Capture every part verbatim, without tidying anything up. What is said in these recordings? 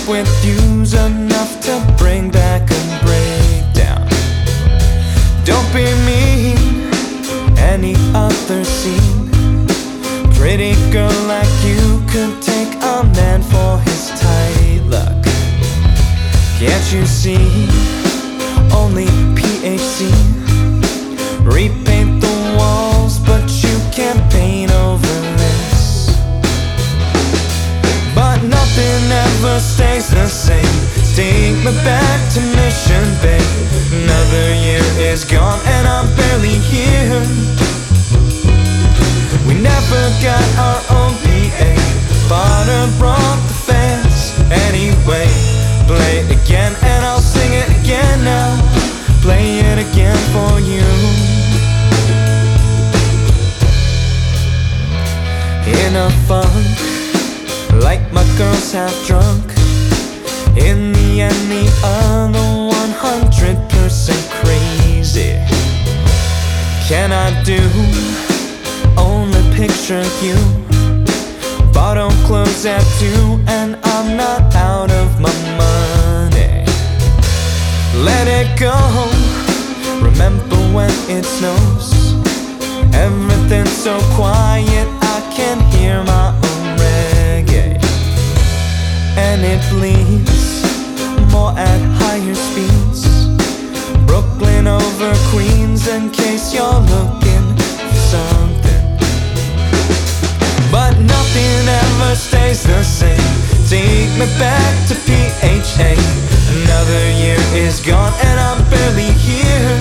with you's enough to bring back a breakdown. Don't be mean, any other scene. Pretty girl like you could take a man for his tight luck. Can't you see? Only P H C. Repaint the walls, but you can't paint over this. But nothing ever stays the same. Take me back to Mission Bay. Another year is gone and I'm barely here. We never got our own P A. Potter brought the fans anyway. Play it again and I'll sing it again now. Play it again for you. In a funk, like my girl's half drunk. In the end the other one hundred percent crazy. Can I do? Only picture you. Bottle close at two and I'm not out of my money. Let it go. Remember when it snows? Everything's so quiet I can hear my own reggae. And it bleeds more at higher speeds. Brooklyn over Queens, in case you're looking for something. But nothing ever stays the same. Take me back to P H A. Another year is gone and I'm barely here.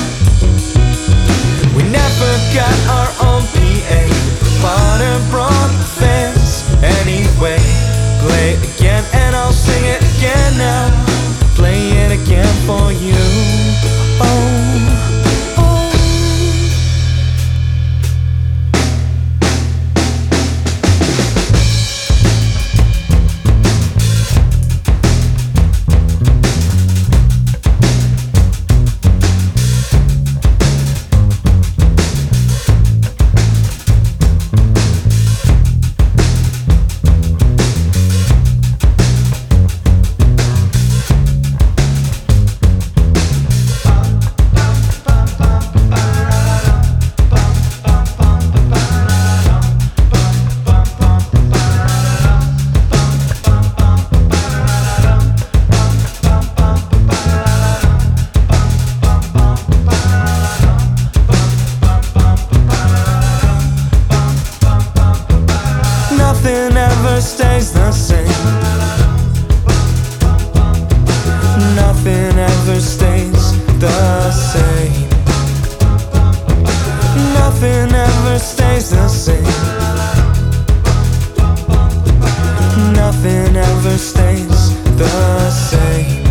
We never got our own P A. Potter brought the fans anyway. Play it again and I'll sing it again now. Play it again for you. Oh. Nothing ever stays the same. Nothing ever stays the same. Nothing ever stays the same. Nothing ever stays the same.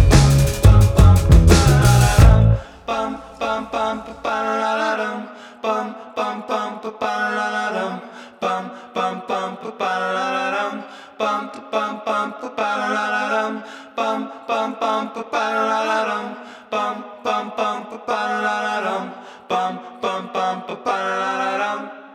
Bum bum bum ba-da-da-dum, bum bum bum ba-da-da-dum.